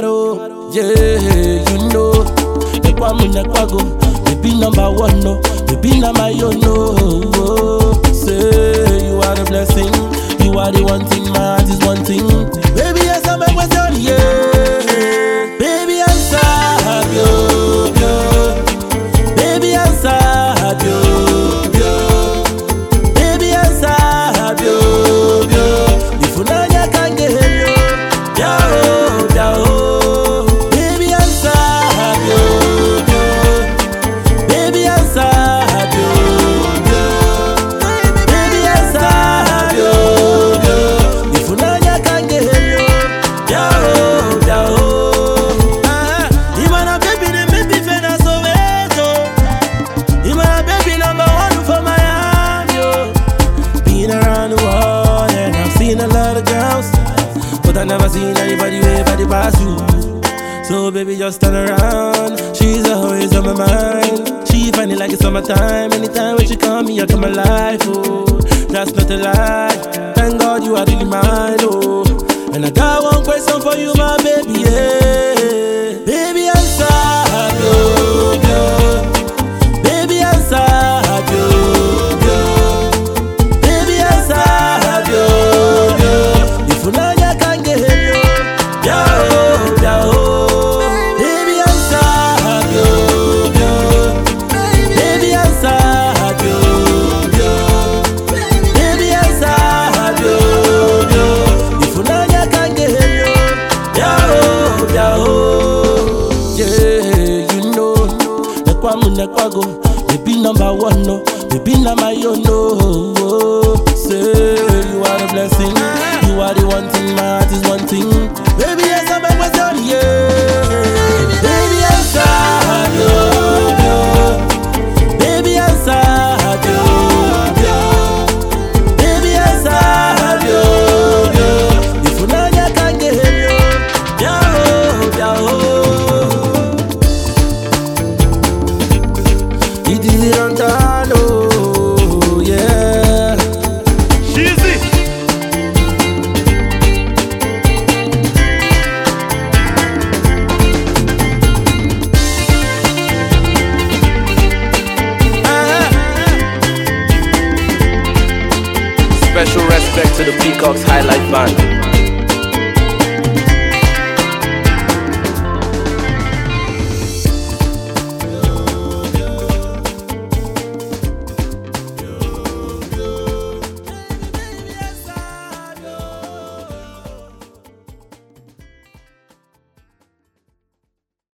Amaro, yeah, you know. Nekwamu nekwago, baby number one, no. Baby number you know. Say you are the blessing, you are the one thing, my heart is one thing. Baby, yes, I'm a question, yeah. Baby, answer, yo, yo. Baby, answer, yo, yo. Baby, answer, yo, yo. If you know you can get yo, yo, yo. Baby, answer, yo, yo. Baby, answer, yo, yo. Baby, answer, yo, yo. If you know you can get yo, yo, yo. Even a baby, they make me feel so wet, oh. Even a baby number one for my hand, yo. Been around the world and I've seen a lot of girls, but I never seen anybody way body pass you. So baby, just turn around. She's always on my mind. She find it like it's summertime. Anytime when she call me, I come alive. Oh, that's not a lie. Thank God you are really mine. Oh, and I got one question for you, my baby. Yeah. Baby, answer, yo, yo. Baby, answer, yo, yo. Baby, answer, yo, yo. If you know you can get yo, yo, yo. Baby, answer, yo, yo. Baby, answer, yo, yo. Baby, answer, yo, yo. If you know you can get yo, yo. Yeah, you know. Nekwamu nekwago, baby number one, no. Baby number you know. Say you are the blessing, you are the one thing, my heart is one thing. Baby, yes, I'm a question, yeah. Baby, answer, yo, yo. Baby, answer, yo, yo. Baby, answer, yo, yo. If you know you can get yo, yo. It is on Tano, yeah. Cheesy. Special respect to the Peacocks Highlight Band.